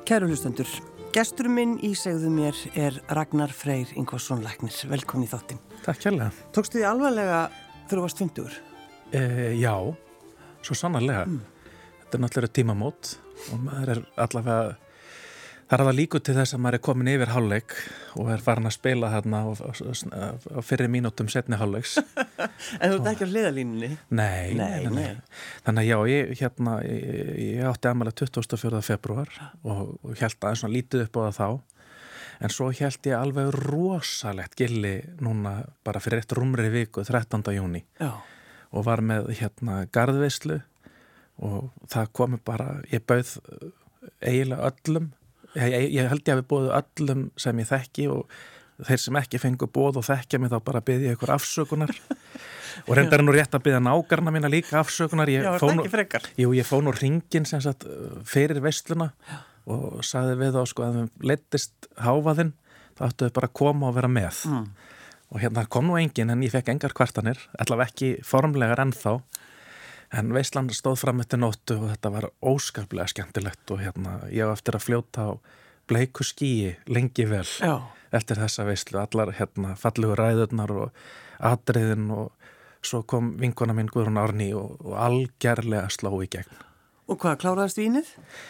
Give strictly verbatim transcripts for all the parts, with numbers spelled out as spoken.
Kæru hlustendur, gestur minn í segðu mér er Ragnar Freyr Ingvarsson læknir. Velkomin í þáttinn. Takk kærlega. Tókstu þið alvarlega þegar þú varst fimmtugur? E, já, svo sannarlega. Mm. Þetta er náttúrulega tímamót og maður er allavega, það er alveg líku til þess að maður er komin yfir hálfleik og er farin að spila þarna á, á, á fyrri mínútum setni hálfleiks. En þú ert ekki á hliðalínunni? Nei, nei, nei, nei. Þannig að já, ég, hérna, ég, ég átti afmæli tuttugasta og fjórða febrúar og, og held aðeins svona lítið upp á það þá. En svo held ég alveg rosalegt gilli núna bara fyrir eitt rúmri viku, þrettánda júní. Já. Og var með hérna garðveislu og það komi bara, ég bauð eiginlega öllum. Ég, ég, ég held ég að við bóðu öllum sem ég þekki og þeir sem ekki fengu bóð og þekkja mig þá bara byði ég ykkur afsökunar og reyndar er nú rétt að byða nágarna mína líka afsökunar. Ég Já, fór það nú, ekki frekar. Jú, ég fór nú hringinn sem sagt fyrir veisluna og sagði við þá sko að við leiddist hávaðinn þá áttu við bara að koma og vera með. Mm. Og hérna kom nú enginn en ég fekk engar kvartanir, allavega ekki formlegar ennþá. En veislan stóð fram eftir nóttu og þetta var óskaplega skemmtilegt og hérna ég á eftir að fljóta á bleiku skýi lengi vel. Já. Eftir þessa veislu, allar hérna fallegu ræðurnar og atriðin og svo kom vinkona mín Guðrún Árný og, og algerlega sló í gegn. Og hvað, kláraðist vínið?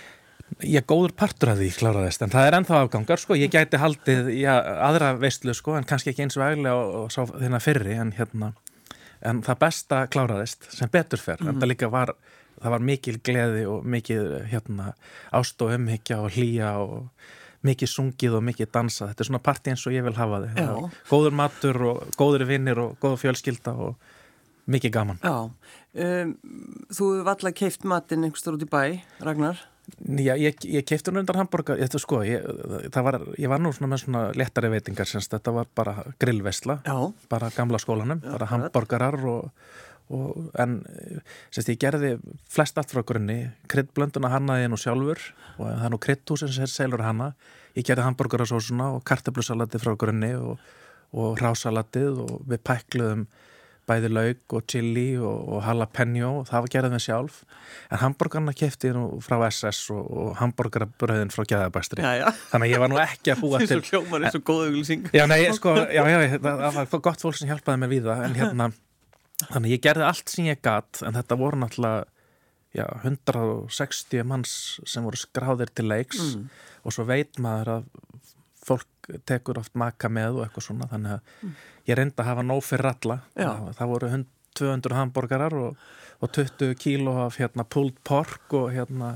Ég góður partur af því kláraðist, en það er ennþá afgangar, sko, ég gæti haldið já, aðra veislu, sko, en kannski ekki eins veglega og, og sá þina fyrri, en hérna en það besta kláraðist sem betur fer, mm. en það líka var það var mikil gleði og mikil hérna ást og umhyggja og hlýja og mikið sungið og mikið dansað. Þetta er svona partí eins og ég vil hafa þið. Góður matur og góður vinnir og góður fjölskylda og mikið gaman. Já, um, þú hefur alltaf keypt matinn einhverstur út í bæ, Ragnar? Já, ég, ég keypti hún undan hamborgar, ég, sko, ég, það var, ég var nú svona með svona léttari veitingar, semst, þetta var bara grillveisla, Já. bara gamla skólanum, Já, bara hamborgarar og, og en semst, ég gerði flest allt frá grunni, kryddblönduna hannaði ég nú sjálfur og það er nú kryddhúsin sem selur hana, ég gerði hamborgarasósuna og kartöflusalati frá grunni og, og rásalatið og við pækluðum bæði lauk og chili og, og jalapeno og það var gerðið með sjálf en hamborgarna keypti ég nú frá S S og, og hamborgarabröðin frá Gæðabæstri þannig að ég var nú ekki að búa til Þessu hljómar er svo góð auglýsing Já, nei, sko, já, já, það, það var gott fólk sem hjálpaði mig við það en hérna, þannig að ég gerði allt sem ég gat en þetta voru náttúrulega já, hundrað og sextíu manns sem voru skráðir til leiks mm. og svo veit maður að fólk tekur oft maka með og eitthvað svona þannig að ég reyndi að hafa nóg fyrir alla það, það voru tvö hundruð hamborgarar og, og tuttugu kíló af hérna pulled pork og hérna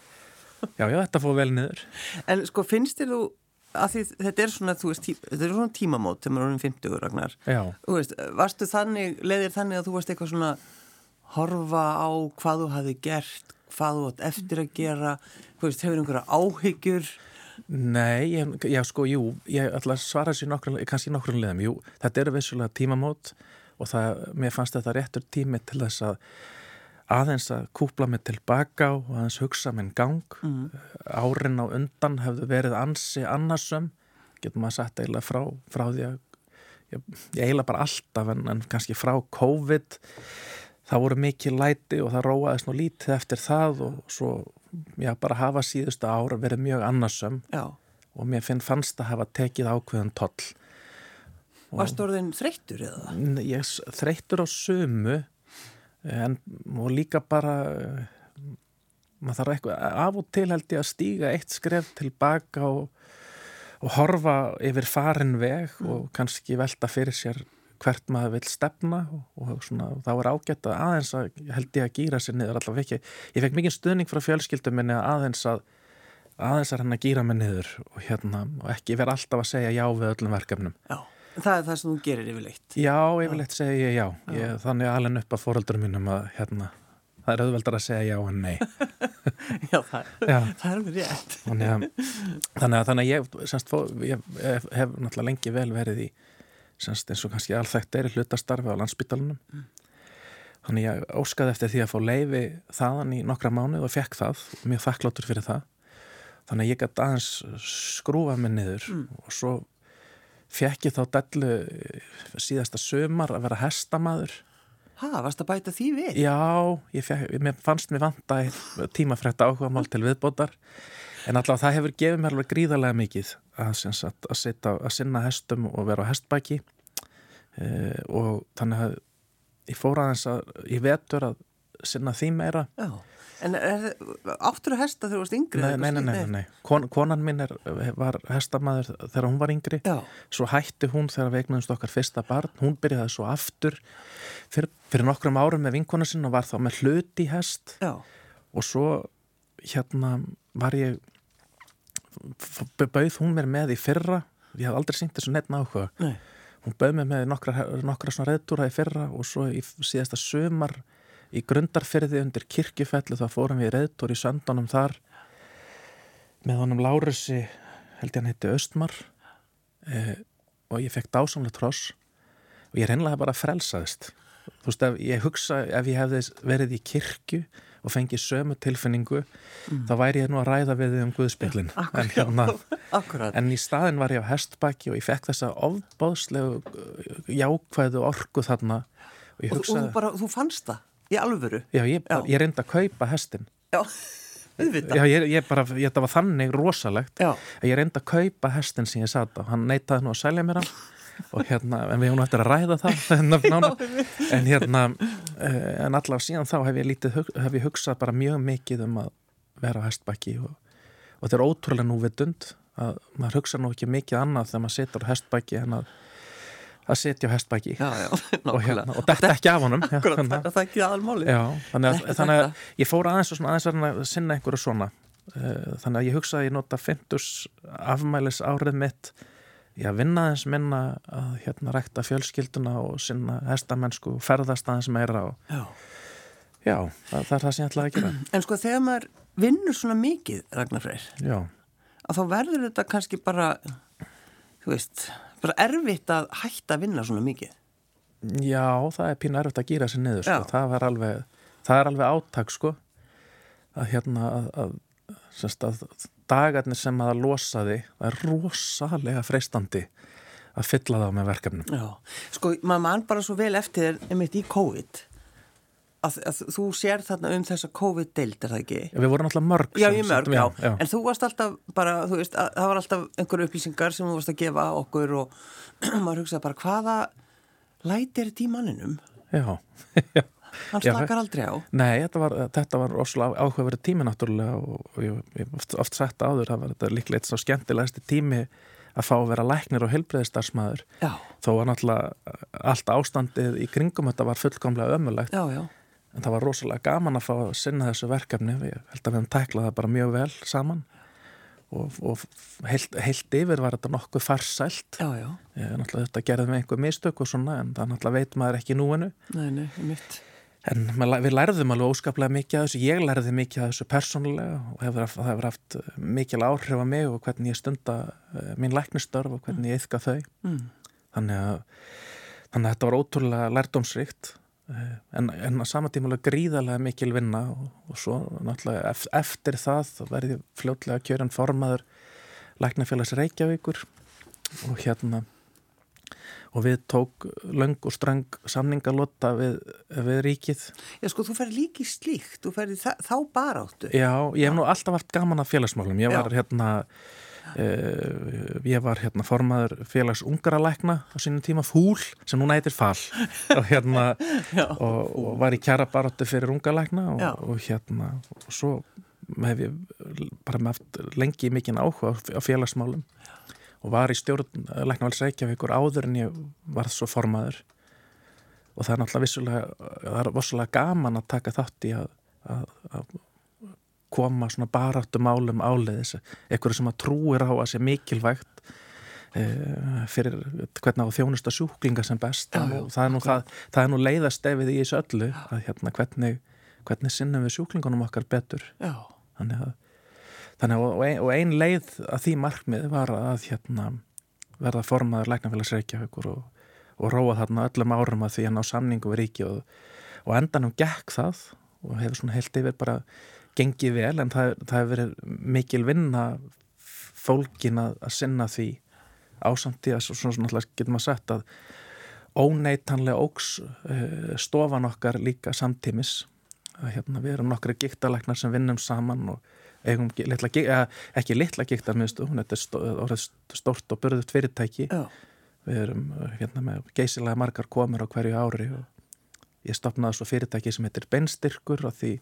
já, já, þetta fór vel niður En sko, finnst þér þú að því þetta er svona, þú veist, tí, þetta er svona tímamót þegar maður er um fimmtugur, Ragnar Já Þú veist, varstu þannig, leiðir þannig að þú varst eitthvað svona horfa á hvað þú hafði gert hvað þú átt eftir að gera þú veist, hefur einhverja áhyggjur Nei, ég, já sko, jú, ég ætla að svara sér nokkur, kannski nokkur liðum, jú, þetta eru vissulega tímamót og það, mér fannst þetta réttur tími til þess að aðeins að kúpla mig tilbaka og aðeins hugsa minn gang, mm. árin á undan hefðu verið ansi annarsum, getur maður sagt eiginlega frá, frá því að, ég, ég eiginlega bara alltaf en, en kannski frá COVID, það voru mikið læti og það róaðist nú lítið eftir það og svo já, bara hafa síðustu ára verið mjög annarsum já. Og mér finn fannst að hafa tekið ákveðan toll. Varstu orðin þreyttur eða? Ég þreyttur á sumu en og líka bara maður þarf eitthvað, af og til held ég að stíga eitt skref tilbaka og, og horfa yfir farin veg mm. og kannski velta fyrir sér hvert maður vil stefna og, og svona, þá er ágætt að aðeins að held ég að gíra sér niður allavega ekki. Ég fekk mikið stuðning frá fjölskyldum minni að aðeins að aðeins að hérna gíra mig niður og hérna og ekki vera alltaf að segja já við öllum verkefnum. Já, það er það sem þú gerir yfirleitt. Já, yfirleitt segja ég já. já. Ég, þannig alveg upp að foreldurum mínum að hérna, það er auðveldar að segja já en nei. já, það, já, það er alveg rétt. þannig, að, þannig að þannig að ég, semst, fó, ég hef, hef náttúrulega lengi vel verið í semst eins og kannski alþekkt er í hlutastarfi á Landspítalanum. Mm. Þannig ég óskaði eftir því að fá leyfi þaðan í nokkra mánuð og fekk það, mjög þakkláttur fyrir það. Þannig að ég gæti aðeins skrúfa mig niður mm. og svo fekk ég þá dellu síðasta sumar að vera hestamaður. Hæ, varst að bæta því við? Já, ég fekk, mér fannst mér vanta tímafrétta áhugamál til viðbótar. En alltaf það hefur gefið mér alveg gríðarlega mikið að, sagt, að, sita, að sinna hestum og vera á hestbaki uh, og þannig að ég fór aðeins að ég vetur að sinna því meira. Já. En er, áttur að hesta þegar þú varst yngri? Nei, nei, nei, nei, nei. Kon, konan mín er, var hestamaður þegar hún var yngri. Já. Svo hætti hún þegar við eignuðumst okkar fyrsta barn. Hún byrjaði svo aftur fyrir, fyrir nokkrum árum með vinkonu sinn og var þá með hlut í hest. Já. Og svo hérna var ég, bauð hún mér með í fyrra. Ég hef aldrei sýnt þessu neitt áhuga. Nei. Hún bauð mér með nokkra, nokkra svona reiðtúra í fyrra og svo í síðasta sumar í Grundarfirði undir Kirkjufelli þá fórum við í reiðtúr í Söndunum þar með honum Lárusi, held ég hann heiti Austmar eh, og ég fekk dásamlega tross og ég reynlega bara frelsaðist. Þú veist, ef ég hugsa ef ég hefði verið í kirkju og fengið sömu tilfinningu mm. þá væri ég nú að ræða við þið um Guðspillin. En, hérna, en í staðin var ég á hestbaki og ég fekk þessa ofbáðslegu jákvæðu orku þarna og ég hugsaði... Og, og þú, bara, þú fannst það? Í alvöru? Já, ég, bara, ég reyndi að kaupa hestin. Já, auðvitað. Já, ég, ég bara, ég, þetta var þannig rosalegt Já. Að ég reyndi að kaupa hestin sem ég sat á. Hann neitaði nú að selja mér hann og hérna, en við höfum eftir að ræða það en hérna en allavega síðan þá hef ég lítið hef ég hugsað bara mjög mikið um að vera á hestbaki og, og þetta er ótrúlega núvitund að maður hugsa nú ekki mikið annað þegar maður situr á hestbaki en að að setja á hestbaki já, já, og, hérna, og detta ekki af honum já, Akkurat, það er ekki aðalmáli já, þannig, að, þannig að ég fór aðeins og svona, aðeins að sinna einhverju svona þannig að ég hugsaði að ég nota fimmturs afmælis árið mitt ég að vinna aðeins minna að hérna rækta fjölskylduna og sinna hestamennsku og ferðast aðeins meira og, já, já það, það er það sem ég ætlaði að gera. En sko þegar maður vinnur svona mikið, Ragnar Freyr já. Að þá verður þetta kannski bara þú veist bara erfitt að hætta að vinna svona mikið. Já, það er pínu erfitt að gíra sér niður, sko. Það var alveg, það er alveg átak, sko, að hérna, að, að, semst að dagarnir sem að losa því, það er rosalega freistandi að fylla það með verkefnum. Já, sko, maður mann bara svo vel eftir þér einmitt í COVID, að, að þú sér þarna um þessa COVID-deild, er það ekki? Já, við vorum alltaf mörg. Já, ég mörg, já. já. En þú varst alltaf bara, þú veist, að, það var alltaf einhverju upplýsingar sem þú varst að gefa okkur og maður hugsaði bara, hvaða lætir þetta í manninum? Já, já. Hann slakar aldrei á. Nei, þetta var, þetta var óslega áhugaverið tími náttúrulega og, og ég hef oft, oft sagt áður, það var þetta líklega eitt svo skemmtilegasti tími að fá að vera læknir og heilbrigðisstarfsmaður. Já. Þó var náttúrulega allt ástandið í kringum þetta var fullkomlega ömurlegt. Já, já. En það var rosalega gaman að fá að sinna þessu verkefni. Ég held að við hefum tæklað það bara mjög vel saman og, og heilt, heilt yfir var þetta nokkuð farsælt. Já, já. Ég, náttúrulega þetta gerði með einhver mistök og svona en það náttúrulega veit maður ekki núinu. Nei, nei, mitt. En við lærðum alveg óskaplega mikið af þessu, ég lærði mikið af þessu persónulega og hefur, það hefur haft mikil áhrif á mig og hvernig ég stunda mín læknistörf og hvernig ég iðka þau. Mm. Þannig, að, þannig að þetta var ótrúlega lærdómsríkt en, en á sama tíma alveg gríðarlega mikil vinna og, og svo náttúrulega eftir það verði ég fljótlega kjörinn formaður Læknafélags Reykjavíkur og hérna og við tók löng og ströng samningalota við, við ríkið. Já, sko, þú ferði líki slíkt, þú ferði þa- þá baráttu. Já, ég hef nú alltaf haft gaman af félagsmálum. Ég var Já. hérna, uh, ég var hérna formaður félags ungaralækna á sínum tíma Fúl, sem núna heitir Fal, og hérna, og, og var í kjarabaráttu fyrir ungalækna og, og hérna, og svo hef ég bara með haft lengi mikinn áhuga á félagsmálum. Og var í stjórn Læknafells Reykjavíkur áður en ég varð svo formaður og það er náttúrulega vissulega það er vissulega gaman að taka þátt í að, að, að koma svona baráttu málum áleiðis einhverju sem að trúir á að sé mikilvægt e, fyrir hvernig á þjónusta sjúklinga sem best já, já, og það er nú, það, það er nú leiðastefið í þessu öllu að hérna hvernig, hvernig sinnum við sjúklingunum okkar betur já. Þannig að Þannig að og ein, og ein leið að því markmið var að hérna verða formaður Læknafélags Reykjavíkur og, og róa þarna öllum árum að því að ná samningu við ríki og, og endanum gekk það og hefur svona heilt yfir bara gengið vel en það, það hefur verið mikil vinna fólkin að, að sinna því ásamt í að svona svona getur maður sagt að óneitanlega óks uh, stofan okkar líka samtímis að hérna við erum nokkri gigtalæknar sem vinnum saman og eigum litla, ekki litla gigtarmiðstöð, hún er orðið stórt og burðugt fyrirtæki. Já. Við erum hérna með geysilega margar komur á hverju ári og ég stofnaði svo fyrirtæki sem heitir Beinstyrkur og því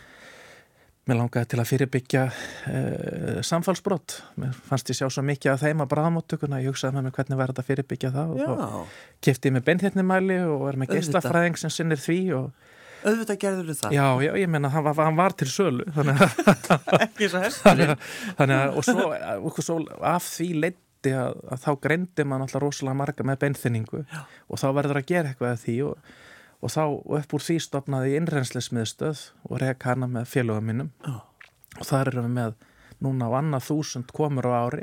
mér langaði til að fyrirbyggja uh, samfallsbrot. Mér fannst ég sjá svo mikið af þeim á bráðamóttökuna, ég hugsaði með mig hvernig var þetta að fyrirbyggja það og þá keypti ég með beinþéttnimæli og er með geislafræðing sem sinnir því og auðvitað gerður það? Já, já, ég meina, hann var, hann var til sölu þannig að ekki svo hesturinn þannig að, og svo, og svo af því leiddi að, að þá greindi maður alltaf rosalega marga með beinþynningu og þá verður að gera eitthvað af því og Og þá upp úr því stofnaði ég innrenslismiðstöð og rek hana með félögum mínum. Oh. Og þar erum við með núna á annað þúsund komur á ári.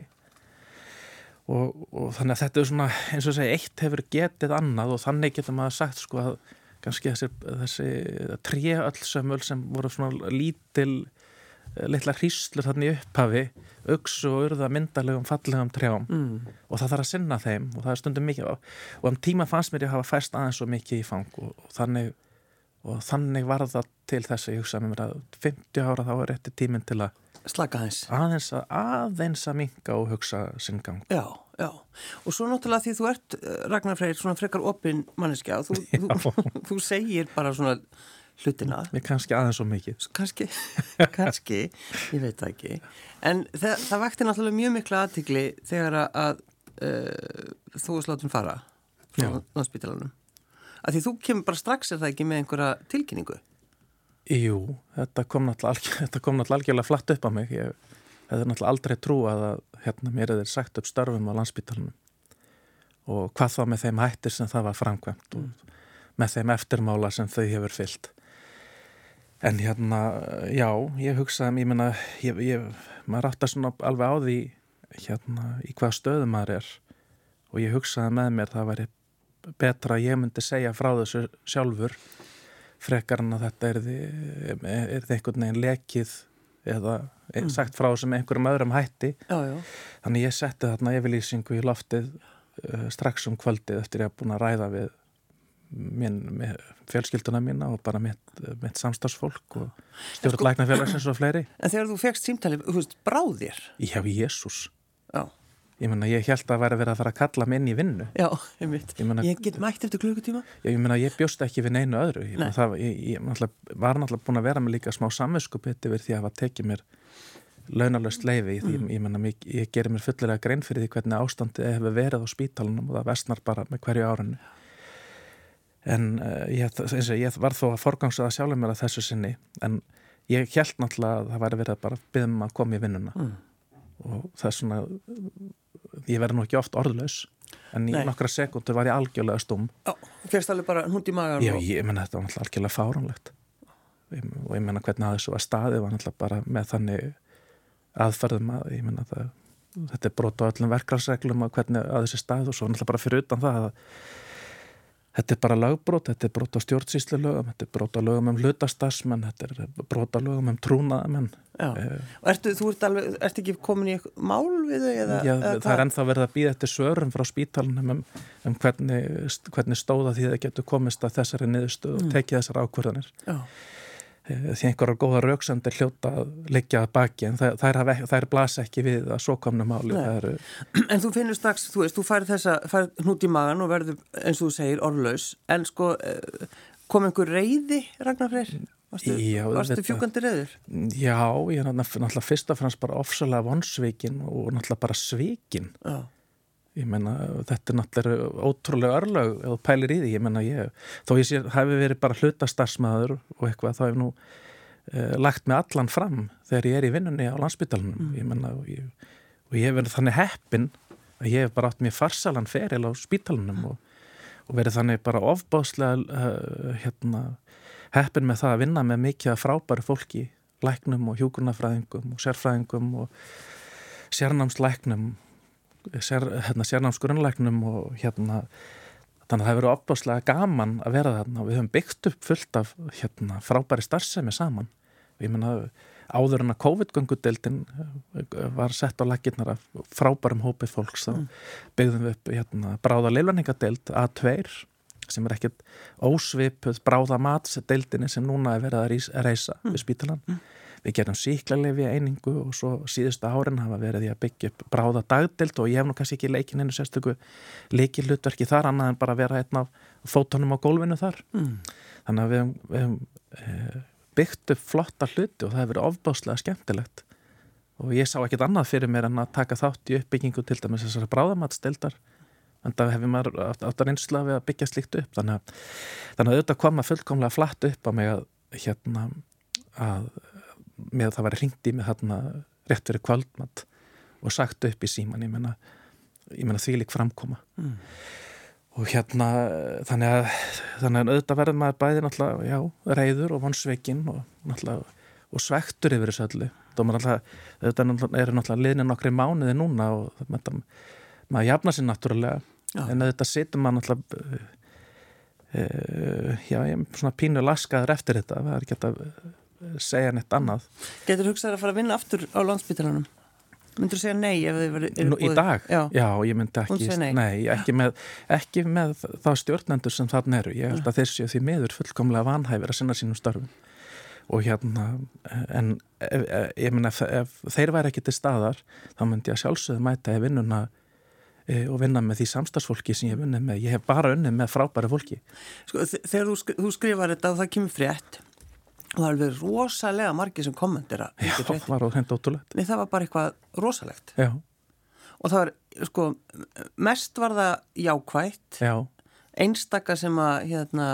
Og, og þannig að þetta er svona, eins og segja, eitt hefur getið annað og þannig getur maður sagt sko að kannski þessi, þessi tréöllsömmul sem voru svona lítil, litla hríslur þarna í upphafi, uxu og urða myndarlegum fallegum trjám mm. og það þarf að sinna þeim og það er stundum mikið og um tíma fannst mér ég hafa fæst aðeins svo mikið í fang og, og þannig og þannig var það til þess að ég hugsa með mér að fimmtíu ára þá er rétti tíminn til að slaka aðeins aðeins að, aðeins að minka og hugsa sinn gang. Já, já og svo náttúrulega því þú ert Ragnar Freyr svona frekar opin manneskja og þú, þú, þú segir bara svona hlutina. Mér kannski aðeins svo mikið. Kannski, kannski, ég veit það ekki. En það, það vakti náttúrulega mjög mikla athygli þegar að uh, þú varst látin fara frá Landspítalanum. Að því þú kemur bara strax er það ekki með einhverja tilkynningu? Jú, þetta kom náttúrulega, þetta kom náttúrulega algjörlega flatt upp á mig. Ég hefði náttúrulega aldrei trúað að hérna mér er þeir sagt upp störfum á Landspítalanum. Og hvað þá með þeim hættir sem það var framkvæmt og með þeim eftirmála sem þau hefur fyllt. En hérna, já, ég hugsaði, ég meina, ég, ég, maður átti svona alveg á því hérna í hvað stöðu maður er og ég hugsaði með mér það væri betra að ég myndi segja frá þessu sjálfur frekar en að þetta er því, er því einhvern veginn lekið eða mm. sagt frá þessu með einhverjum öðrum hætti. Já, já. Þannig ég setti þarna yfirlýsingu í loftið uh, strax um kvöldið eftir ég að búin að ræða við minn, með fjölskylduna mína og bara mitt, mitt samstarfsfólk og stjórn læknafélagsins og fleiri. En þegar þú fegst símtalið, þú veist, bráðir? Já, Jesús. Já. Ég meina, ég held að væri verið að fara að kalla mig inn í vinnu. Já, ég mynd. Ég, meina, ég get mætt eftir klukkutíma? Já, ég meina, ég bjóst ekki við neinu öðru. Ég, meina, það, ég, ég náttúrulega, var náttúrulega búin að vera með líka smá samviskupið yfir því að hafa tekið mér launalaust leyfi. Mm. Ég, ég meina, ég, ég gerir mér fullilega grein fyrir því hvernig ástandið hefur verið á spítalunum og það versnar bara með hverju árinu. En uh, ég, eins og ég var þó að forgangsaða sjálfur mér að þessu sinni, en ég held náttúrulega að það væri verið að bara biðja um að koma í vinnuna. Mm. Og það er svona, ég verði nú ekki oft orðlaus, en í Nei. nokkra sekundur var ég algjörlega stúm. Já, fyrst alveg bara hund í magan. Já, ég menna þetta var náttúrulega algjörlega fáránlegt. Og ég menna hvernig að þessu var staðið var náttúrulega bara með þannig aðferðum að, ég menna það, þetta er brot á öllum verklagsreglum að hvernig að þessi staðið og svo náttúrulega bara fyrir utan það að þetta er bara lögbrot, þetta er brot á stjórnsýslulögum, þetta er brot á lögum um hlutastarfsmenn, þetta er brot á lögum um trúnaðamenn. Já, og ertu, þú ert alveg, ert ekki komin í mál við þau eða? Já, eða það er ennþá verið að bíða eftir svörum frá spítalunum um, um hvernig, hvernig stóða því það getur komist að þessari niðurstöðu og mm. tekið þessar ákvörðanir. Já. Því einhverjar góða röksemdir hljóta að liggja að baki, en það er, er blasa ekki við að svo komnu máli. Er... En þú finnur strax, þú veist, þú færð þessa, færð hnút í magan og verður, eins og þú segir, orðlaus, en sko, kom einhver reiði, Ragnar Freyr? Varstu, já, varstu fjúkandi reiður? Já, ég er náttúrulega fyrst og fremst bara ofsalega vonsvikin og náttúrulega bara svikin. Já. Ég meina, þetta er náttúrulega ótrúlega örlög ef þú pælir í því, ég meina ég, þó ég sé, hafi verið bara hlutastarfsmaður og eitthvað, þá hef nú eh, lagt mig allan fram þegar ég er í vinnunni á Landspítalanum, mm. ég meina, og ég, og ég hef verið þannig heppinn að ég hef bara átt mér farsalan feril á spítalanum og, og verið þannig bara ofbáslega uh, hérna, heppinn með það að vinna með mikið af frábæru fólki, læknum og hjúkrunarfræðingum og sérfræðingum og sérnámslæknum, Sér, hérna, sérnámsgrunnlæknum og hérna þannig að það hefur verið opbáslega gaman að vera þarna og við höfum byggt upp fullt af hérna, frábæri starfsemi saman og ég meina áður en að COVID-göngudeildin var sett á laggirnar af frábærum hópi fólks þá mm. byggðum við upp hérna, bráða leiflæningadeild A tvö sem er ekkert ósvipuð bráða matsdeildinni sem núna er verið að reisa mm. við spítalan mm. við gerum sýklalyfja einingu og svo síðustu árin hafa verið í að byggja upp bráða dagdeild og ég hef nú kannski ekki leikinn einu sérstöku lykilhlutverki þar annað en bara vera einn af fótunum á gólfinu þar. Mm. Þannig að við hefum, við hefum e, byggt upp flotta hluti og það hefur verið ofbáslega skemmtilegt og ég sá ekkert annað fyrir mér en að taka þátt í uppbyggingu til dæmis þessara bráðamatsdeildar. En það hefur maður átt að reynsla við að byggja slíkt upp þannig að, þannig að auðvitað koma fullkomlega flatt upp á mig að hérna að með það var hringt í mig þarna rétt fyrir kvöldmatt og sagt upp í síman ég meina, ég meina því lík framkoma mm. og hérna þannig að, þannig að auðvitað verður maður bæði náttúrulega, já, reiður og vonsvikinn og náttúrulega og svektur yfir þessu öllu þá maður náttúrulega, auðvitað eru náttúrulega liðnir nokkri mánuði núna og þetta maður jafnar sér náttúrulega já. En þetta situr maður náttúrulega uh, já, ég er svona pínu laskaður eftir þetta, það er ekki að segja neitt annað. Getur hugsað að fara að vinna aftur á Landspítalanum? Myndur þú segja nei ef þið verið Nú, í dag? Já. Já, ég myndi ekki nei. nei, ekki með, ekki með þá stjórnendur sem þarna eru, ég held að þeir séu því miður fullkomlega vanhæfir að sinna sínum störfum og hérna en ef, ég myndi ef, ef þeir væri ekki til staðar þá myndi ég sjálfsögðu mæta í vinnuna og vinna með því samstarfsfólki sem ég hef unnið með. Ég hef bara unnið með frábæri fólki. Sko, þegar þú, skri, þú skrifar þetta og það kemur frétt og það er alveg rosalega margir sem kommentera. Já, það var hreint ótrúlegt. Nei, það var bara eitthvað rosalegt. Já. Og það var, sko, mest var það jákvætt. Já. Einstaka sem að, hérna,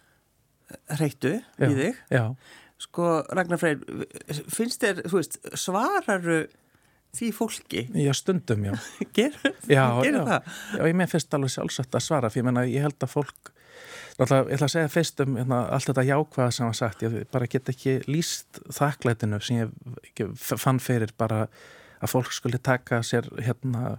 hreittu í þig. Já. Sko, Ragnar Freyr, finnst þér, þú veist, svararu því fólki? Já, stundum, já. Gerur já, það? Já, ég með fyrst alveg sjálfsagt að svara, fyrir ég menna, ég held að fólk, náttúrulega, ég ætla að segja fyrst um hérna, allt þetta jákvæða sem var sagt, ég bara get ekki lýst þakklætinu sem ég fann fyrir bara að fólk skulle taka sér hérna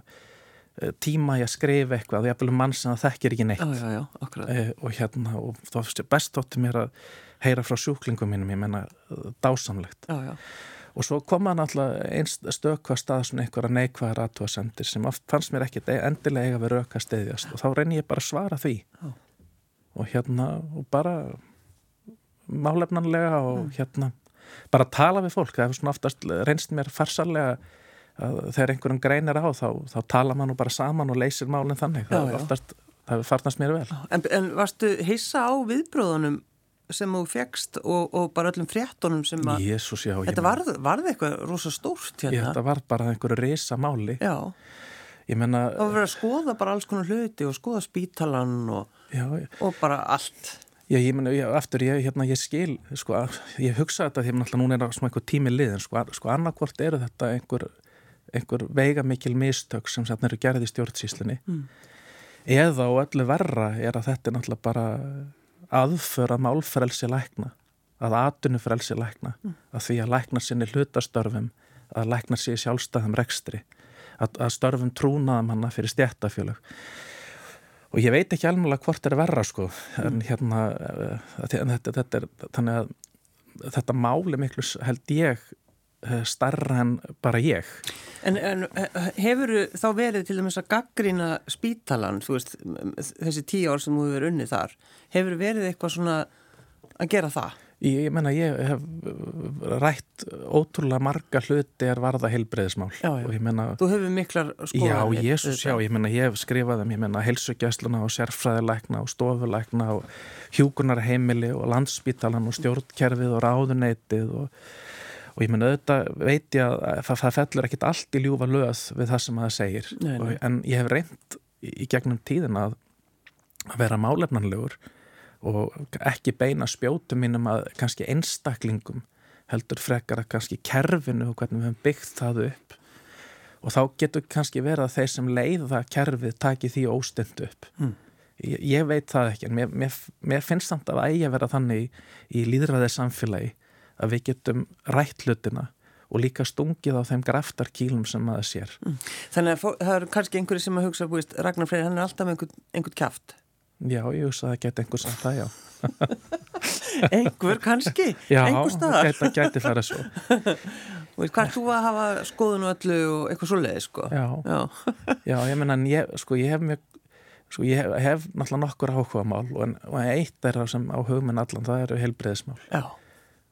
tíma í að skrifa eitthvað, ég er mann sem það þekkir ekki neitt. Já, já, já, akkurat. E, og hérna, og þá best þótti mér að heyra frá sjúklingum mínum, ég menna, dásamlegt. Já, já. Og svo koma náttúrulega einst stökva stað svona einhverja neikvæðar athugasemdir sem oft fannst mér ekkit endilega eiga við rök að styðjast og þá reyni ég bara að svara því Já. Og hérna og bara málefnanlega og mm. hérna bara tala við fólk, það er svona oftast reynst mér farsarlega að þegar einhverjum greinir á þá, þá tala mann bara saman og leysir málinn þannig, það er oftast það farnast mér vel. En, en varstu hissa á viðbröðunum sem þú fegst og, og bara öllum fréttunum sem að Jesús, já, þetta varð, varð eitthvað rosa stórt hérna. Ég, þetta var bara einhverju risa máli já ég menna það var verið að skoða bara alls konar hluti og skoða spítalan og, já, já. og bara allt já, ég menna, aftur, ég, hérna, ég skil sko, ég hugsa þetta, því náttúrulega núna er svona einhver tími liðin, sko, sko annarkvort eru þetta einhver, einhver veigamikil mistök sem þetta eru gerði í stjórnsýslunni mm. eða og öllu verra er að þetta er náttúrulega bara aðför að málfrelsi lækna, að atvinnufrelsi lækna, mm. að því að lækna sinni hlutastörfum, að lækna sér sjálfstæðum rekstri, að, að störfum trúnaðum hana fyrir stéttafélög. Og ég veit ekki alveg hvort er verra sko, mm. en hérna, en þetta, þetta er, þannig að þetta máli miklu held ég starra en bara ég. En, en hefur þá verið til dæmis að gagnrýna spítalan, þú veist, þessi tíu ár sem þú hefur unnið þar, hefur verið eitthvað svona að gera það? Ég, ég menna, ég hef rætt ótrúlega marga hluti er varða heilbrigðismál. Já, já. Og ég menna... Þú hefur miklar skoðanir. Já, Jesús, já, ég menna, ég hef skrifað um, ég menna, heilsugæsluna og sérfræðilækna og stofulækna og hjúkunarheimili og Landspítalan og stjórnkerfið og ráðuneytið og og ég menn auðvitað veit ég að það, það fellur ekkit allt í ljúfa löð við það sem það segir nei, nei. Og, en ég hef reynt í gegnum tíðina að, að vera málefnanlegur og ekki beina spjótum mínum að kannski einstaklingum heldur frekar að kannski kerfinu og hvernig við höfum byggt það upp og þá getur kannski verið að þeir sem leiða kerfið taki því óstund upp mm. ég, ég veit það ekki en mér, mér, mér finnst samt að eigi að vera þannig í, í lýðræðis samfélagi að við getum rætt hlutina og líka stungið á þeim graftarkýlum sem maður sér. Mm. Þannig að það eru kannski einhverju sem að hugsa, búist, Ragnar Freyr, hann er alltaf með einhvern, einhvern kjaft. Já, ég hugsa að það geti einhver sagt það, já. Einhver kannski? Já, einhver staðar? Já, það geti farið svo. Og veist, hvað þú að hafa skoðun og öllu og eitthvað svoleiði, sko? Já, já, já ég menna, ég, sko, ég hef mjög, sko, ég hef, hef náttúrulega nokkur áhugamál og, en, og eitt er það sem á hugminn allan, það eru heilbrigðismál. Já.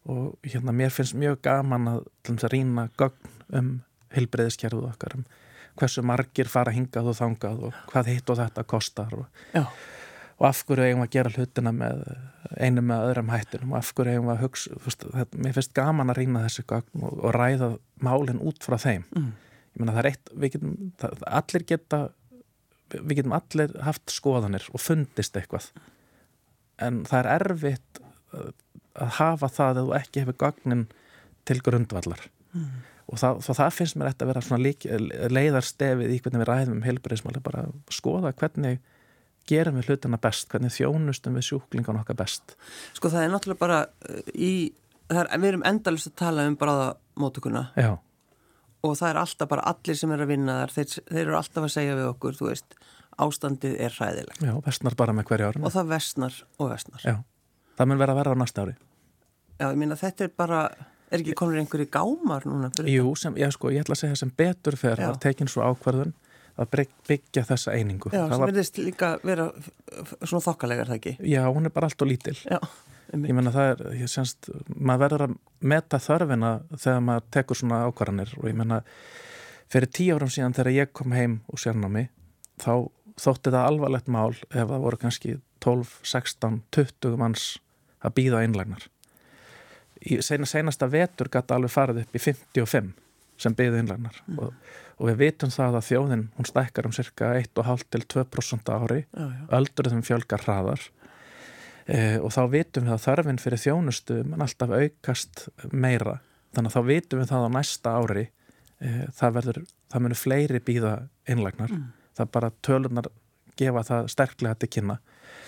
og hérna mér finnst mjög gaman að, að rýna gögn um heilbrigðiskerfið okkar, um hversu margir fara hingað og þangað og hvað hitt og þetta kostar og, og af hverju eigum að gera hlutina með einu með öðrum hættinum og af hverju eigum að hugsa, fyrst, þetta, mér finnst gaman að rýna þessi gögn og, og ræða málin út frá þeim. Mm. Ég meina það er eitt, við getum, það, allir geta, við getum allir haft skoðanir og fundist eitthvað, en það er erfitt að hafa það að þú ekki hefur gögnin til grundvallar. Mm. Og það, það finnst mér þetta að vera svona lík, leiðarstefið í hvernig við ræðum um heilbrigðismál, bara skoða hvernig gerum við hlutina best, hvernig þjónustum við sjúklingan okkar best. Sko það er náttúrulega bara í, það er, við erum endalaust að tala um bráðamóttökuna. Já. Og það er alltaf bara allir sem er að vinna þar, þeir, þeir eru alltaf að segja við okkur, þú veist, ástandið er hræðilegt. Já, vestnar bara með hverju ári. Og það vestnar og vestnar. Já, það mun vera að vera á næsta ári. Já, ég meina þetta er bara... Er ekki konur einhverju gámar núna? Jú, sem, já, sko, ég ætla að segja sem betur fer var tekin svo ákvarðun að byggja þessa einingu. Já, það sem var... verðist líka vera svona þokkalegar, það ekki? Já, hún er bara allt og lítil. Já. Ég meina það er, ég semst, maður verður að meta þörfina þegar maður tekur svona ákvarðanir og ég meina, fyrir tíu árum síðan þegar ég kom heim úr sérnámi, þá þótti það alvarlegt mál ef það voru kannski tólf, sextán, tuttugu manns að bíða innlagnar. Í seinasta vetur gæti alveg farið upp í fimmtíu og fimm sem byggðu innlagnar mm. og, og við vitum það að þjóðin hún stækkar um cirka eitt komma fimm til tvö prósent á ári, öldruðum fjölgar hraðar e, og þá vitum við að þörfin fyrir þjónustu mann alltaf aukast meira, þannig að þá vitum við það á næsta ári e, það verður, það munir fleiri bíða innlagnar, mm. það bara tölunar gefa það sterklega til kynna.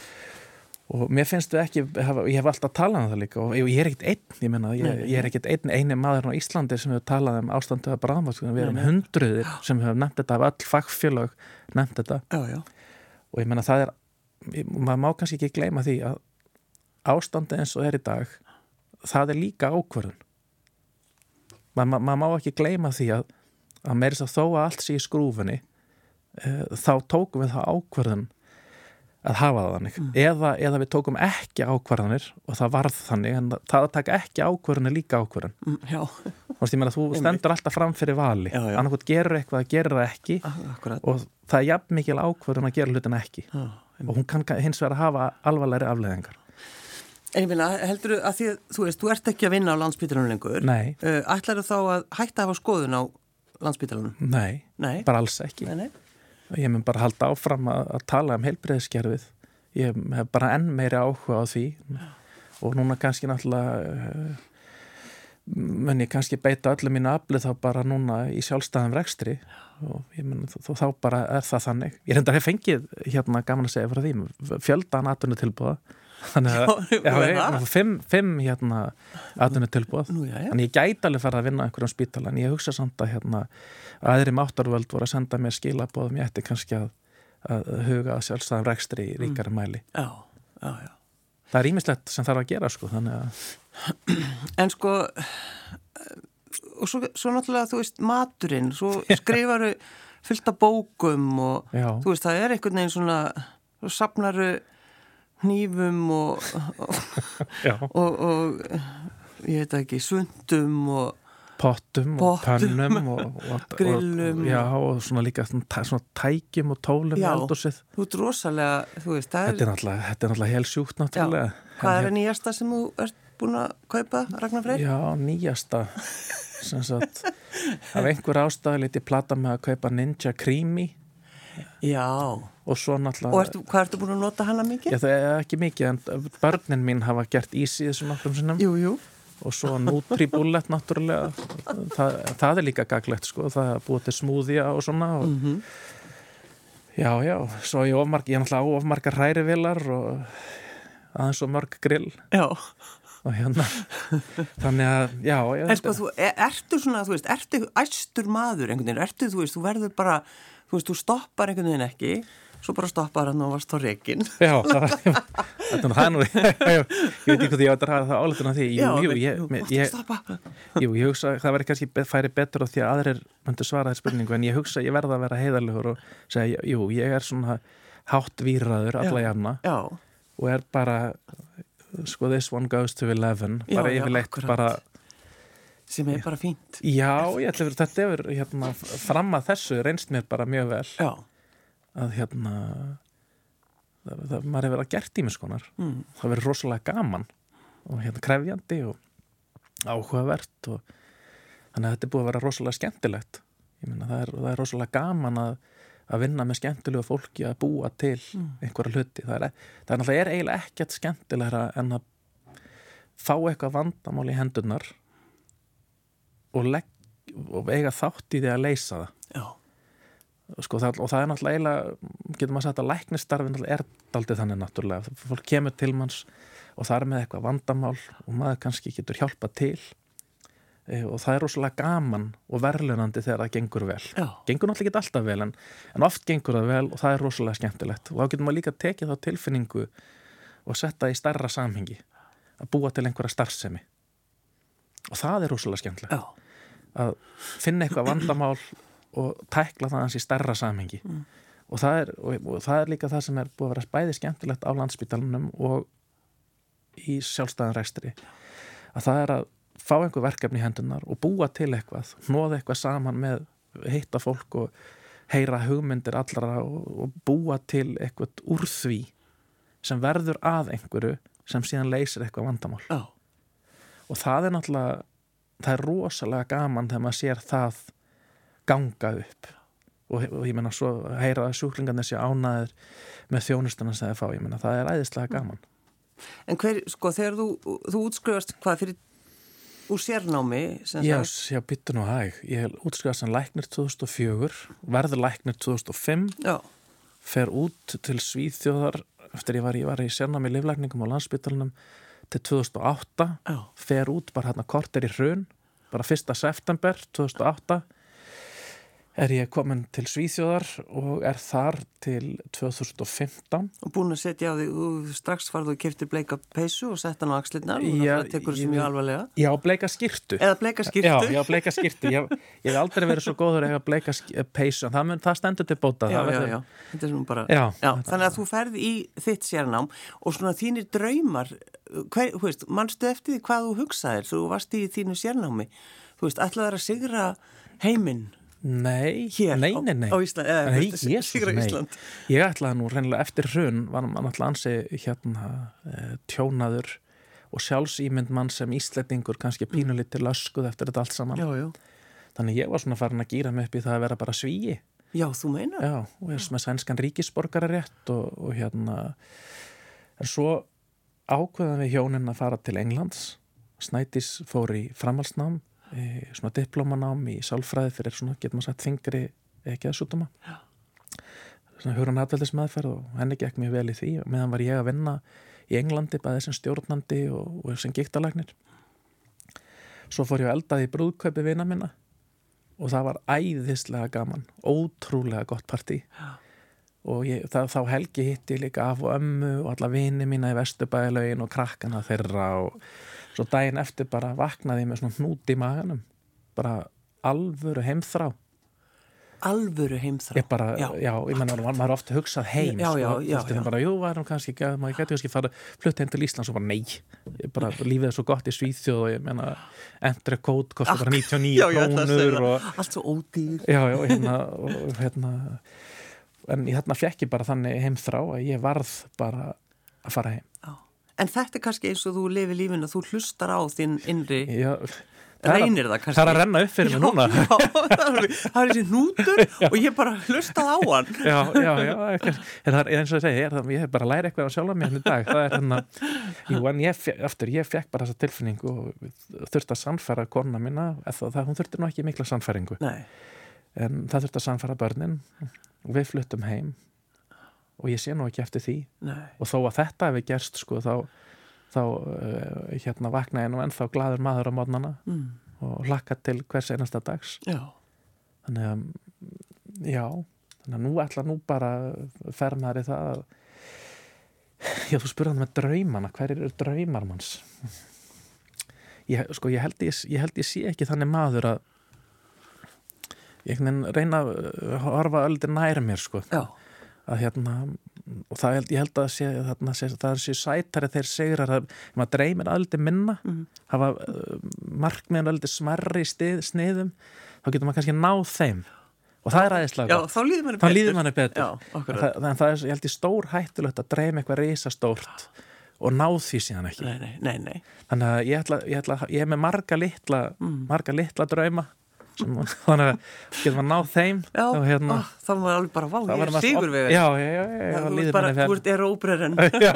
Og mér finnst við ekki, ég hef alltaf talað um það líka og ég er ekkert einn, ég menna, ég, ég er ekkert einn eini maður á Íslandi sem hefur talað um ástandu að bráðamóttöku, við erum hundruðir sem hefur nefnt þetta, af öll fagfélög nefnt þetta. Já, já. Og ég menna það er, maður má kannski ekki gleyma því að ástandi eins og er í dag, það er líka ákvörðun. Maður ma, ma má ekki gleyma því að, að meira þess að þó að allt sé í skrúfunni, e, þá tókum við það ákvörðun að hafa það þannig, mm. eða, eða við tókum ekki ákvarðanir og það varð þannig en það að taka ekki ákvarðanir líka ákvarðan mm, já. Þú veist, ég meina, þú stendur alltaf fram fyrir vali, annarkot gerur eitthvað að gera það ekki Akkurat. Og það er jafn mikil ákvarðan að gera hlutin ekki já, og hún kann hins vegar að hafa alvarlegri afleiðingar. En ég meina, heldur þú að því að þú veist, þú ert ekki að vinna á Landspítalanum lengur Nei. Uh, ætlarðu þá að hætta að hafa skoðun á Landspítalanum? Nei, Nei. bara alls ekki Nei, nei Ég mun bara halda áfram að, að tala um heilbrigðiskerfið. Ég hef bara enn meiri áhuga á því og núna kannski náttúrulega mun ég kannski beita öllu mínu afli þá bara núna í sjálfstæðum rekstri og ég mun þá, þá bara er það þannig. Ég reyndar hef fengið hérna gaman að segja frá því fjöldan atvinnutilboða. Þannig að já, ég, fimm, fimm hérna atvinnutilboð. Þannig ég gæti alveg fara að vinna einhverjum spítala en ég hugsa samt að hérna aðri máttarvöld voru að senda mér skilaboðum ég ætti kannski að, að huga að sjálfstæðum rekstri í ríkari mæli. Já, já, já. Það er ýmislegt sem þarf að gera sko, þannig að... En sko, og svo, svo náttúrulega, þú veist, maturinn, svo skrifaru fullt af bókum og já. Þú veist, það er einhvern veginn svona, svo safnaru hnífum og, og, og, og ég veit ekki, svundum og pottum og pönnum og, og grillum og, já, og svona líka svona, svona tækjum og tólum já, þú ert rosalega þú veist, það er þetta er náttúrulega, þetta er náttúrulega hel sjúkt náttúrulega já, hvað er það nýjasta sem þú ert búin að kaupa, Ragnar Freyr? Já, nýjasta sem sagt, af einhver ástæðu lítið plata með að kaupa Ninja Creamy já og svo náttúrulega og ertu, hvað ertu búin að nota hana mikið? Já, það er ekki mikið en börnin mín hafa gert ísi þessum nokkrum sinnum jú, jú og svo Nutri-Bullet náttúrulega það, það er líka gaglegt sko það er búið til smúðja og svona og mm-hmm. já, já, svo ég ofmark ég er náttúrulega ofmarkar hrærivélar og aðeins og mörg grill já og hérna þannig að, já en sko, þú, ertu svona, þú veist, ertu æstur maður einhvern veginn, ertu, þú veist, þú verður bara þú veist, þú stoppar einhvern veginn ekki svo bara stoppar hann og varst á rekin já, það var þetta er nú, ég veit ekki hvað ég átt að hafa það áletuna því jú, jú, ég, ég, ég, jú, ég hugsa það væri kannski færi betur á því að aðrir myndu svara þér spurningu en ég hugsa ég verða að vera heiðarlegur og segja, jú, ég er svona hátt víraður alla jafna og er bara sko this one goes to eleven já, bara yfirleitt já, bara sem er bara fínt já, ég ætla að þetta hefur hérna, fram að þessu reynst mér bara mjög vel já. að hérna það, það, maður hefur verið að gert ímiskonar mm. það verið rosalega gaman og hérna krefjandi og áhugavert og þannig að þetta er búið að vera rosalega skemmtilegt ég meina það er, það er rosalega gaman að, að vinna með skemmtilegu fólki að búa til mm. einhverja hluti það er, það er náttúrulega er eiginlega ekkert skemmtilegra en að fá eitthvað vandamál í hendurnar og, legg, og eiga þátt í því að leysa það já Sko, það, og það er náttúrulega eiginlega, getur maður sagt að læknistarfin er daldið þannig náttúrulega, fólk kemur til manns og það er með eitthvað vandamál og maður kannski getur hjálpað til e, og það er rosalega gaman og verðlunandi þegar það gengur vel. Já. Gengur náttúrulega ekki alltaf vel en, en oft gengur það vel og það er rosalega skemmtilegt og þá getur maður líka tekið þá tilfinningu og setja í stærra samhengi að búa til einhverja starfsemi og það er rosalega skemmtilegt. Já. Að finna eitthvað vandamál og tækla það hans í stærra samhengi mm. og, það er, og, og það er líka það sem er búið að vera bæði skemmtilegt á Landspítalanum og í sjálfstæðan rekstri að það er að fá einhver verkefni í hendunar og búa til eitthvað, hnoða eitthvað saman með hitta fólk og heyra hugmyndir allra og, og búa til eitthvað úr því sem verður að einhverju sem síðan leysir eitthvað vandamál oh. og það er náttúrulega það er rosalega gaman þegar maður sér það ganga upp og, og ég meina svo heyra að sjúklingarnir sé ánæður með þjónustuna sem það fá, ég meina það er æðislega gaman. En hver, sko, þegar þú, þú útskrifast hvað fyrir úr sérnámi sem Já, sagt? já, byttu nú hæg ég útskrifast sem læknir tvö þúsund og fjögur verður læknir tvö þúsund og fimm Já. Fer út til Svíþjóðar eftir ég var, ég var í sérnámi lyflækningum á Landspítalanum til tvö þúsund og átta Já. Fer út bara hérna korter í hrun bara fyrsta september tvö þúsund og átta er ég komin til Svíþjóðar og er þar til tvö þúsund og fimmtán og búin að setja á þig og strax farðu og keyptir bleika peysu og sett hann á axlirnar og Já, það tekur þessu mjög alvarlega Já, bleika skyrtu eða bleika skyrtu Já, já bleika skyrtu ég, ég hef aldrei verið svo góður að eiga bleika peysu en það, mun, það stendur til bóta Já, það já, verður... já, þetta er svona bara já, já, þannig að þú ferð í þitt sérnám og svona þínir draumar hver, hú veist, manstu eftir því hvað þú hugsaðir þú varst í þínu sérnámi þú veist, ætlaðir að sigra heiminn Nei, Hér, nei, nei, nei. á Ísland, eða, nei, veist, Jesus, sigra nei. Ísland Ég ætlaði nú reynilega eftir hrun var maður náttúrulega ansi hérna e, tjónaður og sjálfsýmynd mann sem Íslendingur kannski pínulítið löskuð eftir þetta allt saman já, já. Þannig ég var svona farin að gýra mig upp í það að vera bara svíi Já, þú meina Já, og er með sænskan ríkisborgararétt og, og hérna en svo ákveðum við hjónin að fara til Englands Snædís fór í framhaldsnám E, svona diplómanám í sálfræði fyrir svona, getur maður sagt, þingri geðsjúkdóma svona huran atveldismeðferð og henni gekk mjög vel í því meðan var ég að vinna í Englandi bæði sem stjórnandi og, og sem gigtalæknir svo fór ég að elda í brúðkaupi vina minna og það var æðislega gaman ótrúlega gott partí og ég, það, þá helgi hitti líka af og ömmu og alla vini mína í Vesturbæjarlaugin og krakkana þeirra og svo daginn eftir bara vaknaði ég með svona hnút í maganum bara alvöru heimþrá Alvöru heimþrá Ég bara, já, já ég menna, maður er ofta hugsað heim Já, sko, já, já, já. bara, jú, varum kannski ekki, maður geti kannski fara flutt heim til Íslands og bara, nei ég bara, lífið er svo gott í Svíþjóð og ég menna Endre Kót kostar bara níutíu og níu krónur og allt svo ódýr Já, já, hérna, og, hérna en hérna fekk ég bara þannig heimþrá að ég varð bara að fara heim Já. En þetta er kannski eins og þú lifir lífinu þú hlustar á þinn innri Já, reynir það kannski Það er að renna upp fyrir mig núna Já, það er, það er þessi hnútur og ég bara hlustað á hann Já, já, já ekki, það er eins og ég segi, ég er, ég er bara að læra eitthvað á sjálfa mér í dag, það er hérna jú, en ég, aftur, ég fekk bara þessa tilfinningu og þurfti að sannfæra konuna mína, það, það, hún þurfti nú ekki mikla sannfæringu Nei. en það þurfti að sannfæra börnin og við fluttum heim og ég sé nú ekki eftir því Nei. og þó að þetta hefði gerst sko, þá, þá uh, hérna vaknaði nú ennþá glaður maður á morgnana mm. og hlakka til hvers einasta dags Já. þannig að já, þannig að nú ætla nú bara fer maður í það að já, þú spurði með draumana, hver eru draumar manns ég, sko, ég held ég, ég held ég sé ekki þannig maður að ég reyna að horfa öldir nær mér sko Já. að hérna og það held, ég held að sé, þarna, sé, það er sér sætari þeir segrar að maður dreymir aldrei minna mm. hafa uh, markmiðan aldrei smarri stið, sniðum þá getur maður kannski náð þeim og það er aðeinslega Já, þá líður manni betur, líður manni betur. Já, það, en það er, ég held ég stór hættulegt að dreyma eitthvað risastórt og náð því síðan ekki nei, nei, nei, nei. þannig að ég ætla, ég ætla ég er með marga litla mm. marga litla drauma sem, þannig að getur maður náð þeim já, og hérna ó, þá var alveg bara, vá, ég er sigurvegar já, já, já, já, já líður bara, manni vel þú ert er óbrerinn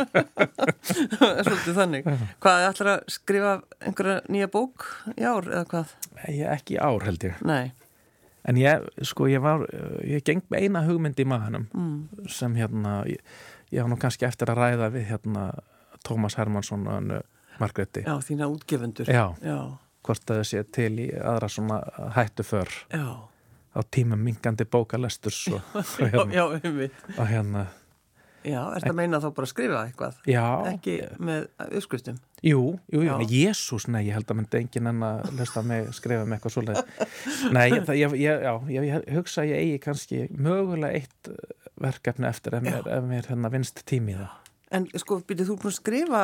svolítið þannig hvað, ætlar að skrifa einhverja nýja bók í ár eða hvað? Ég, ekki í ár held ég nei en ég, sko, ég var ég geng með eina hugmynd í maðanum mm. sem hérna ég, ég var nú kannski eftir að ræða við hérna Tómas Hermannsson og Margréti já, þína útgefendur já, já. hvort það sé til í aðra svona hættuför já. á tímum minkandi bókalesturs og, og hérna, já, já, um og hérna já, er þetta að meina þá bara að skrifa eitthvað já, ekki með uppskriftum jú, jú, jú, Jésús, nei, ég held að myndi enginn enn að lesta mig, skrifa mig eitthvað svoleið nei, ég, ég, ég, já, ég, ég hugsa að ég eigi kannski mögulega eitt verkefni eftir ef mér, ef mér hérna vinst tími í það en sko, byrjuð þú búin að skrifa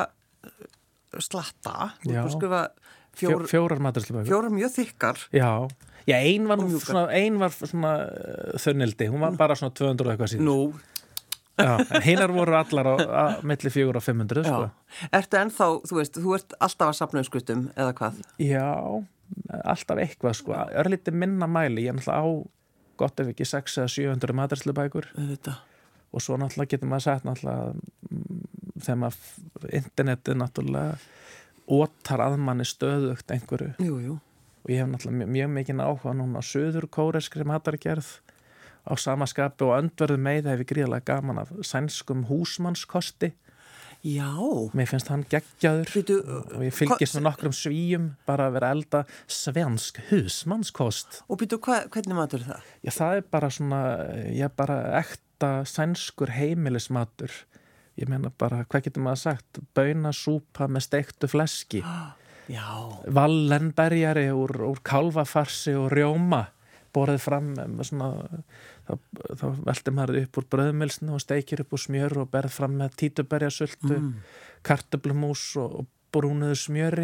slatta, þú búin að skrifa fjór, fjórar maturslu fjórar mjög þykkar já, já, ein var, svona, ein var svona uh, þunnildi, hún var bara svona tvö hundruð eitthvað síðan nú já, hinar voru allar á, á milli fjögur og fimm hundruð sko. Ertu ennþá, þú veist, þú ert alltaf að safna uppskriftum eða hvað? Já, alltaf eitthvað sko, örlítið minna mæli, ég er náttúrulega á gott ef ekki sex eða sjö hundruð maturslubækur og svo náttúrulega getur maður sagt náttúrulega þegar maður internetið náttúrulega ótar að manni stöðugt einhverju jú, jú. og ég hef náttúrulega mjög, mjög mikið áhuga núna á suður kóreskri matargerð á samaskapi og öndverðu með hef ég gríðarlega gaman af sænskum húsmannskosti já mér finnst hann geggjaður Býtu, og ég fylgist með nokkrum svíum bara að vera elda svensk húsmannskost og býtu, hva, hvernig matur er það? Já, það er bara svona ég er bara ekta sænskur heimilismatur ég meina bara, hvað getur maður sagt baunasúpa með steiktu fleski já vallenberjari úr, úr kálfafarsi og rjóma borðið fram með svona þá, þá veltir maður upp úr brauðmylsnu og steikir upp úr smjör og berð fram með títuberjasultu, mm. kartöflumús og, og brúnuðu smjöri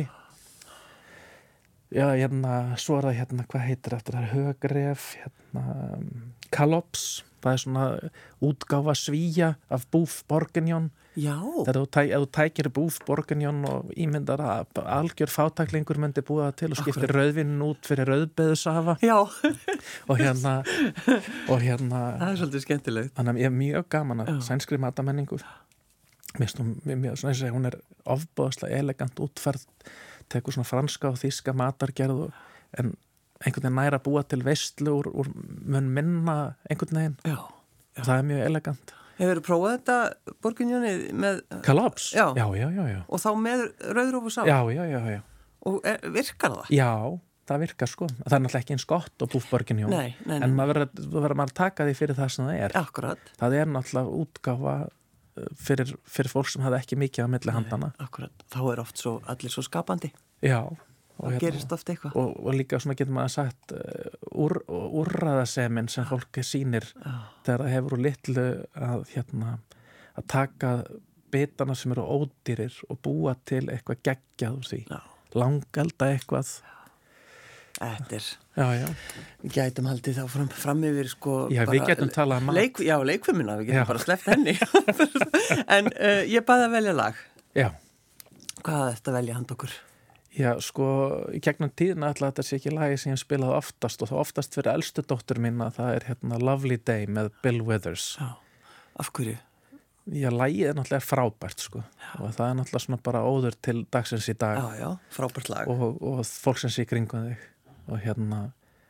já, hérna svo er það hérna, hvað heitir eftir það högref, hérna kalops, það er svona útgáfa svíja af búf bourguignon já þegar þú, tæ, þú tækir búf bourguignon og ímyndar að algjör fátæklingur myndi búa til og skiptir rauðvinin út fyrir rauðbeðusafa já og hérna og hérna það er svolítið skemmtilegt þannig að ég er mjög gaman að sænskri matamenningu mér finnst hún mjög, svona þess að hún er ofboðslega elegant útferð tekur svona franska og þýska matargerð og, en einhvern veginn næra búa til veistlu úr, úr mun minna einhvern veginn já, já. og það er mjög elegant Hefur þú prófað þetta bourguignonið með kalops? Já. Já, já, já, já og þá með rauðróf og sá? Já, já, já, já og er, virkar það? Já, það virkar sko það er náttúrulega ekki eins gott og búf bourguignon nei, nei, nei. en maður verður að taka því fyrir það sem það er Akkurat það er náttúrulega útgáfa fyrir, fyrir fólk sem hafði ekki mikið á milli handana Akkurat, þá er oft svo allir svo skapandi Já og það gerist oft eitthvað og, og líka svona getur maður sagt uh, úr, úrræðasemin sem fólk sýnir Já. þegar það hefur úr litlu að, hérna, að taka bitana sem eru ódýrir og búa til eitthvað geggjað úr því Já. langelda eitthvað Þetta er Já, já Við gætum haldið þá fram, fram yfir sko Já, við gætum talað um mat leik, Já, leikfumina, við getum já. bara sleppt henni En uh, ég baði að velja lag Já Hvað er þetta að velja hand okkur? Já, sko, í gegnum tíðina ætla þetta sé ekki lagi sem ég spilaði oftast og þá oftast fyrir elstu dóttur mín að það er hérna Lovely Day með Bill Withers. Já, af hverju? Já, lagið er náttúrulega frábært, sko. Já. Og það er náttúrulega svona bara óður til dagsins í dag. Já, já, frábært lag. Og, og fólksins í kringum þig. Og hérna,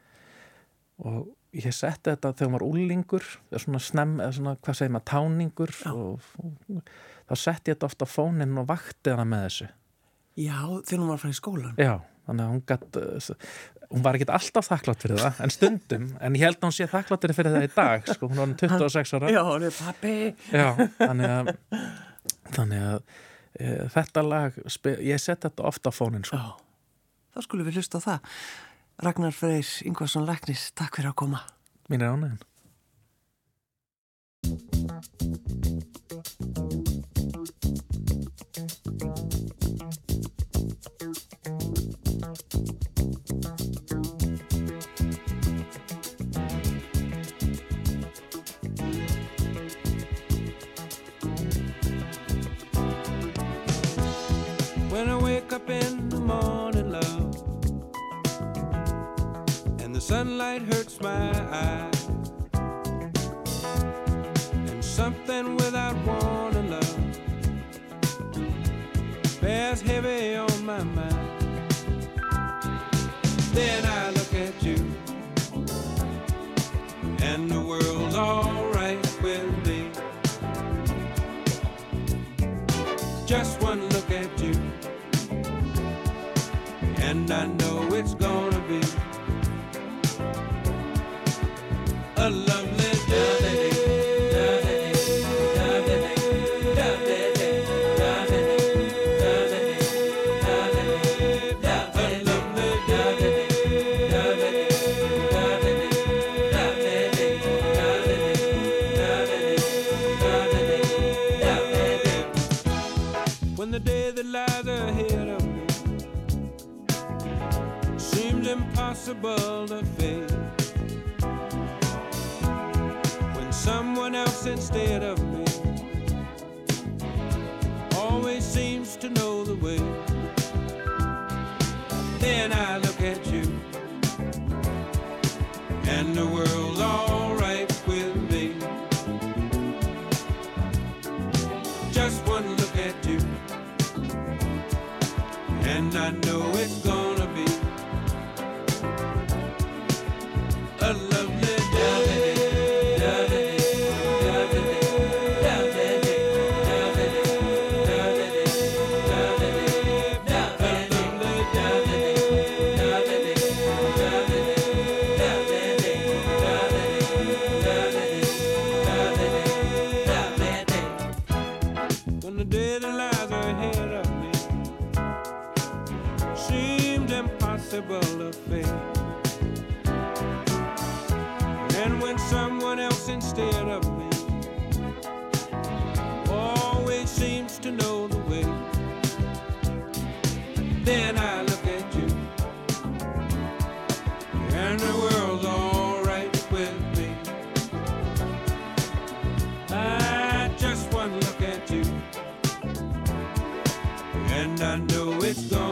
og ég setti þetta þegar maður úlingur, svona snemm, eða svona, hvað segir maður, táningur og, og þá setti ég þetta ofta á fóninn og vakti hana með þessu. Já, þegar hún var frá í skólan. Já, þannig að hún gatt, hún var ekki alltaf þakklátt fyrir það, en stundum, en ég held að hún sé þakkláttir fyrir það í dag, sko, hún var tuttugu og sex ára. Já, hún er pappi. Já, þannig að, þannig að e, þetta lag, ég set þetta ofta á fóninn, sko. Já, þá skulum við hlusta á það. Ragnar Freyr Ingvarsson Læknis, takk fyrir að koma. Mín er ánægðin. When I wake up in the morning, love, and the sunlight hurts my eyes, and something without warning, love, bears heavy on my mind. Then I look at you, and the world's alright with me. Just one look at you, and I know it's gonna be a lovely day. When the day that lies ahead of me seems impossible to face, when someone else instead of me always seems to know the way, then I look at you, and the world's alright with me. Just one look at you, and I know it's gonna be a lovely day. When the day that lies ahead of me seemed impossible to face, and when someone else instead of me always seems to know the way, then I look at you, and the world's alright with me. I just one look at you, and I know it's gone.